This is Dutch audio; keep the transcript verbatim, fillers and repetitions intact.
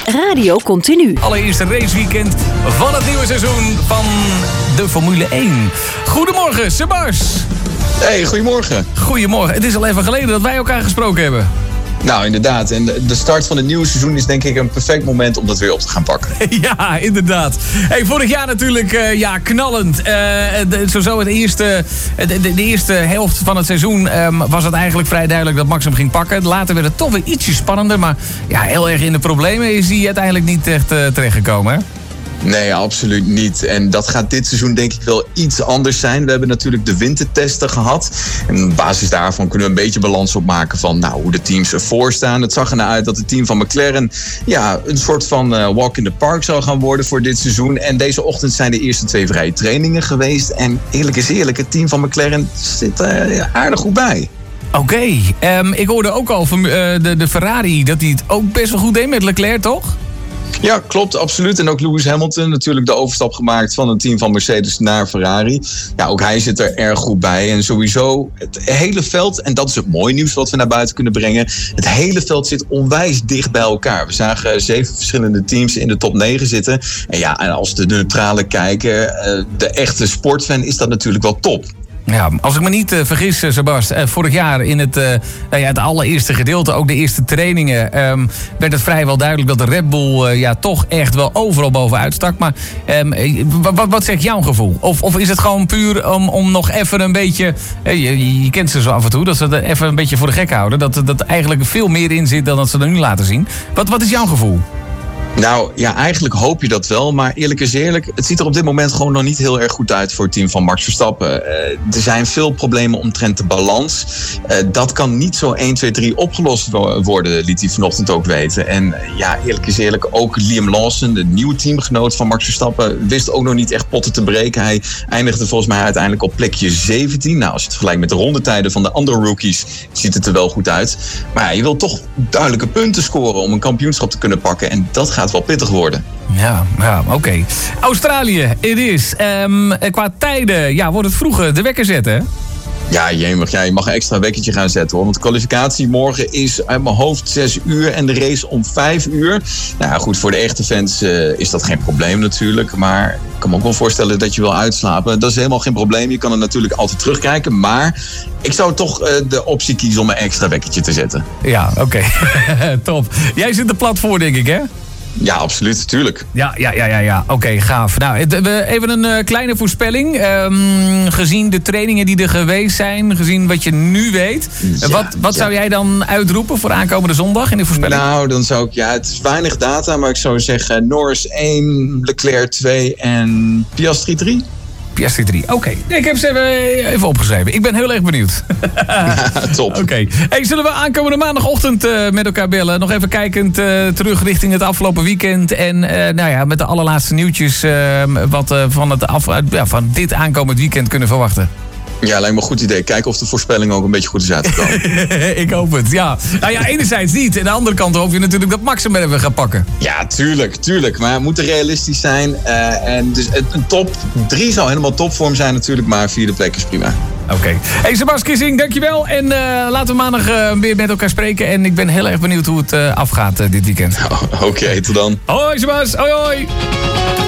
Radio Continu. Allereerste raceweekend van het nieuwe seizoen van de Formule één. Goedemorgen, Sebas. Hey, goedemorgen. Goedemorgen. Het is al even geleden dat wij elkaar gesproken hebben. Nou, inderdaad. En de start van het nieuwe seizoen is denk ik een perfect moment om dat weer op te gaan pakken. Ja, inderdaad. Hey, vorig jaar natuurlijk uh, ja, knallend. Uh, de, zo het eerste, de, de, de eerste helft van het seizoen um, was het eigenlijk vrij duidelijk dat Max hem ging pakken. Later werd het toch weer ietsje spannender. Maar ja, heel erg in de problemen is hij uiteindelijk niet echt uh, terechtgekomen, hè? Nee, absoluut niet. En dat gaat dit seizoen denk ik wel iets anders zijn. We hebben natuurlijk de wintertesten gehad. En op basis daarvan kunnen we een beetje balans opmaken van nou, hoe de teams ervoor staan. Het zag er nou uit dat het team van McLaren ja, een soort van uh, walk in the park zou gaan worden voor dit seizoen. En deze ochtend zijn de eerste twee vrije trainingen geweest. En eerlijk is eerlijk, het team van McLaren zit er uh, aardig goed bij. Oké, okay. um, ik hoorde ook al van uh, de, de Ferrari dat hij het ook best wel goed deed met Leclerc, toch? Ja, klopt, absoluut. En ook Lewis Hamilton natuurlijk de overstap gemaakt van het team van Mercedes naar Ferrari. Ja, ook hij zit er erg goed bij. En sowieso het hele veld, en dat is het mooie nieuws wat we naar buiten kunnen brengen. Het hele veld zit onwijs dicht bij elkaar. We zagen zeven verschillende teams in de top negen zitten. En ja, en als de neutrale kijker, de echte sportfan, is dat natuurlijk wel top. Ja, als ik me niet uh, vergis, uh, Sebas, uh, vorig jaar in het, uh, nou ja, het allereerste gedeelte, ook de eerste trainingen, um, werd het vrijwel duidelijk dat de Red Bull uh, ja, toch echt wel overal bovenuit stak. Maar um, wat, wat zegt jouw gevoel? Of, of is het gewoon puur om, om nog even een beetje, uh, je, je kent ze zo af en toe, dat ze het even een beetje voor de gek houden. Dat dat eigenlijk veel meer in zit dan dat ze er nu laten zien. Wat, wat is jouw gevoel? Nou ja, eigenlijk hoop je dat wel. Maar eerlijk is eerlijk, het ziet er op dit moment gewoon nog niet heel erg goed uit voor het team van Max Verstappen. Uh, er zijn veel problemen omtrent de balans. Uh, dat kan niet zo één, twee, drie opgelost worden, liet hij vanochtend ook weten. En uh, ja, eerlijk is eerlijk, ook Liam Lawson, de nieuwe teamgenoot van Max Verstappen, wist ook nog niet echt potten te breken. Hij eindigde volgens mij uiteindelijk op plekje zeventien. Nou, als je het vergelijkt met de rondetijden van de andere rookies, ziet het er wel goed uit. Maar ja, je wil toch duidelijke punten scoren om een kampioenschap te kunnen pakken. En dat gaat wel pittig worden. Ja, ja oké. Okay. Australië, het is. Um, qua tijden, ja, wordt het vroeger de wekker zetten, hè? Ja, jemig, ja, je mag een extra wekkertje gaan zetten, hoor. Want de kwalificatie morgen is uit mijn hoofd zes uur en de race om vijf uur. Nou ja, goed, voor de echte fans uh, is dat geen probleem natuurlijk. Maar ik kan me ook wel voorstellen dat je wil uitslapen. Dat is helemaal geen probleem. Je kan er natuurlijk altijd terugkijken. Maar ik zou toch uh, de optie kiezen om een extra wekkertje te zetten. Ja, oké. Okay. Top. Jij zit er plat voor, denk ik, hè? Ja, absoluut, tuurlijk. Ja, ja, ja, ja, ja. Oké, okay, gaaf. Nou, even een uh, kleine voorspelling. Um, gezien de trainingen die er geweest zijn, gezien wat je nu weet. Ja, wat wat ja. zou jij dan uitroepen voor aankomende zondag in de voorspelling? Nou, dan zou ik, ja, het is weinig data, maar ik zou zeggen Norris één, Leclerc twee en Piastri drie. Piastri drie. Oké, okay. Ik heb ze even, even opgeschreven. Ik ben heel erg benieuwd. Ja, top. Oké. Okay. Hey, zullen we aankomende maandagochtend uh, met elkaar bellen? Nog even kijkend uh, terug richting het afgelopen weekend. En uh, nou ja, met de allerlaatste nieuwtjes uh, wat uh, van, het af, uh, ja, van dit aankomend weekend kunnen verwachten. Ja, lijkt me een goed idee. Kijken of de voorspelling ook een beetje goed is uitgekomen. Ik hoop het, ja. Nou ja, enerzijds niet. En aan de andere kant hoop je natuurlijk dat Max hem even gaat pakken. Ja, tuurlijk, tuurlijk. Maar het moet realistisch zijn. Uh, en dus een top drie zou helemaal topvorm zijn natuurlijk. Maar vierde plek is prima. Oké. Okay. Hey, Sebas Kissing, dankjewel. En uh, laten we maandag uh, weer met elkaar spreken. En ik ben heel erg benieuwd hoe het uh, afgaat uh, dit weekend. Oh, Oké, okay, tot dan. Hoi Sebas, hoi hoi.